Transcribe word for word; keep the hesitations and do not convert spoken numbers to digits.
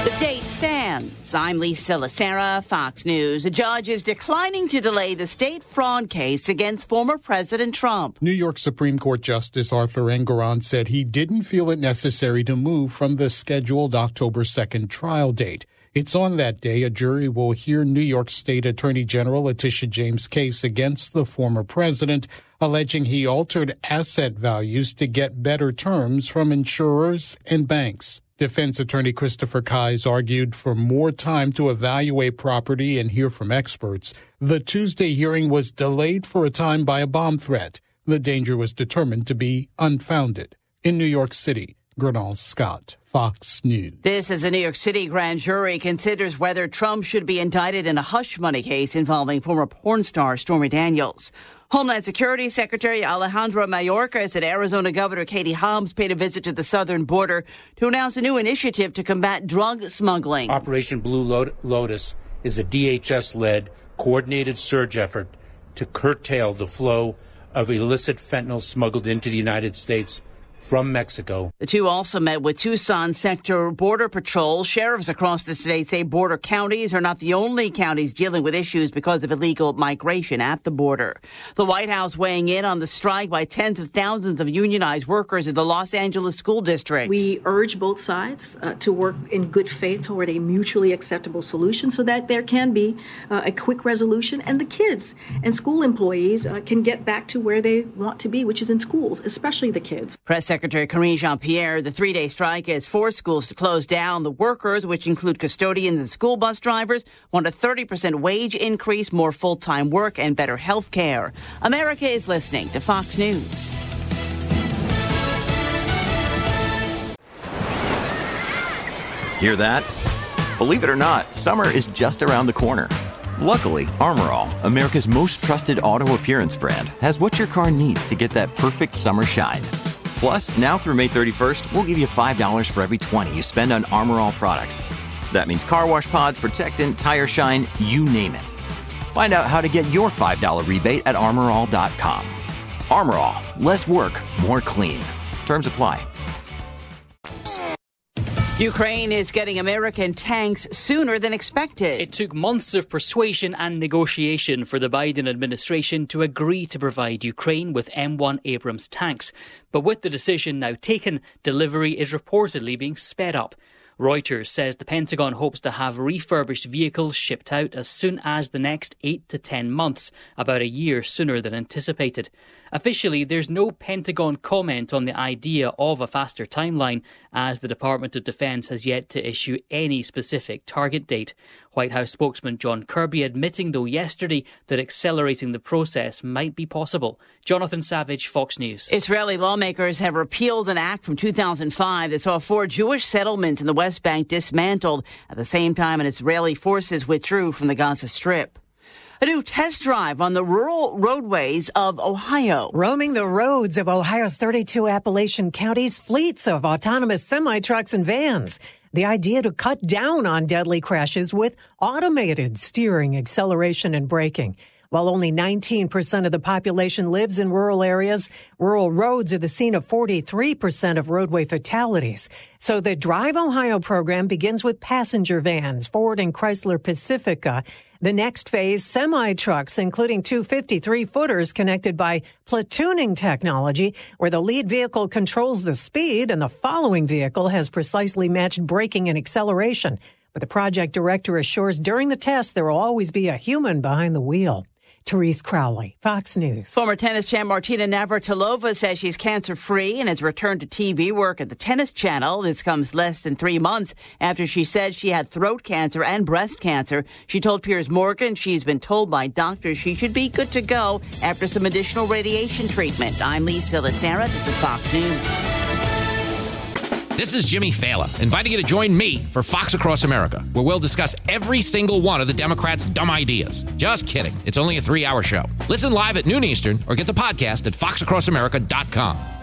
The date stands. I'm Lisa Lacera, Fox News. A judge is declining to delay the state fraud case against former President Trump. New York Supreme Court Justice Arthur Engoron said he didn't feel it necessary to move from the scheduled October second trial date. It's on that day a jury will hear New York State Attorney General Letitia James' case against the former president, alleging he altered asset values to get better terms from insurers and banks. Defense attorney Christopher Kise argued for more time to evaluate property and hear from experts. The Tuesday hearing was delayed for a time by a bomb threat. The danger was determined to be unfounded. In New York City, Gernal Scott, Fox News. This as a New York City grand jury considers whether Trump should be indicted in a hush money case involving former porn star Stormy Daniels. Homeland Security Secretary Alejandro Mayorkas said Arizona Governor Katie Hobbs paid a visit to the southern border to announce a new initiative to combat drug smuggling. Operation Blue Lotus is a D H S-led coordinated surge effort to curtail the flow of illicit fentanyl smuggled into the United States from Mexico. The two also met with Tucson Sector Border Patrol. Sheriffs across the state say border counties are not the only counties dealing with issues because of illegal migration at the border. The White House weighing in on the strike by tens of thousands of unionized workers in the Los Angeles School District. We urge both sides uh, to work in good faith toward a mutually acceptable solution so that there can be uh, a quick resolution and the kids and school employees uh, can get back to where they want to be, which is in schools, especially the kids. Press Secretary Karine Jean-Pierre, the three-day strike has forced schools to close down. The workers, which include custodians and school bus drivers, want a thirty percent wage increase, more full-time work, and better health care. America is listening to Fox News. Hear that? Believe it or not, summer is just around the corner. Luckily, Armor All, America's most trusted auto appearance brand, has what your car needs to get that perfect summer shine. Plus, now through May thirty-first, we'll give you five dollars for every twenty you spend on Armor All products. That means car wash pods, protectant, tire shine, you name it. Find out how to get your five dollars rebate at armor all dot com. Armor All, less work, more clean. Terms apply. Ukraine is getting American tanks sooner than expected. It took months of persuasion and negotiation for the Biden administration to agree to provide Ukraine with M one Abrams tanks. But with the decision now taken, delivery is reportedly being sped up. Reuters says the Pentagon hopes to have refurbished vehicles shipped out as soon as the next eight to ten months, about a year sooner than anticipated. Officially, there's no Pentagon comment on the idea of a faster timeline, as the Department of Defense has yet to issue any specific target date. White House spokesman John Kirby admitting, though, yesterday that accelerating the process might be possible. Jonathan Savage, Fox News. Israeli lawmakers have repealed an act from two thousand five that saw four Jewish settlements in the West Bank dismantled at the same time as Israeli forces withdrew from the Gaza Strip. A new test drive on the rural roadways of Ohio. Roaming the roads of Ohio's thirty-two Appalachian counties, fleets of autonomous semi-trucks and vans. The idea to cut down on deadly crashes with automated steering, acceleration, and braking. While only nineteen percent of the population lives in rural areas, rural roads are the scene of forty-three percent of roadway fatalities. So the Drive Ohio program begins with passenger vans, Ford and Chrysler Pacifica. The next phase, semi-trucks, including two fifty-three footers connected by platooning technology, where the lead vehicle controls the speed and the following vehicle has precisely matched braking and acceleration. But the project director assures during the test there will always be a human behind the wheel. Therese Crowley, Fox News. Former tennis champ Martina Navratilova says she's cancer-free and has returned to T V work at the Tennis Channel. This comes less than three months after she said she had throat cancer and breast cancer. She told Piers Morgan she's been told by doctors she should be good to go after some additional radiation treatment. I'm Lisa Lacera. This is Fox News. This is Jimmy Fallon, inviting you to join me for Fox Across America, where we'll discuss every single one of the Democrats' dumb ideas. Just kidding. It's only a three-hour show. Listen live at noon Eastern or get the podcast at fox across america dot com.